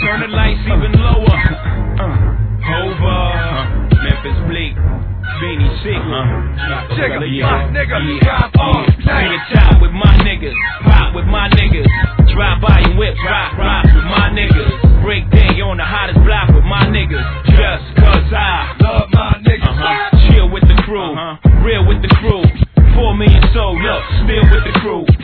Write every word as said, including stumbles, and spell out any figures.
turn the lights even lower. Uh, over. Memphis Bleak. Beanie Sick. Check it, yeah. my nigga. Yeah. Drive all Be night. the top with my niggas. Pop with my niggas. Drive by and whip. Rock, rock with my niggas. Break day on the hottest block with my niggas. Just cause I love my niggas. Uh-huh. Chill with the crew. Uh-huh. Real with the crew. Four million soul. Look, still with the crew.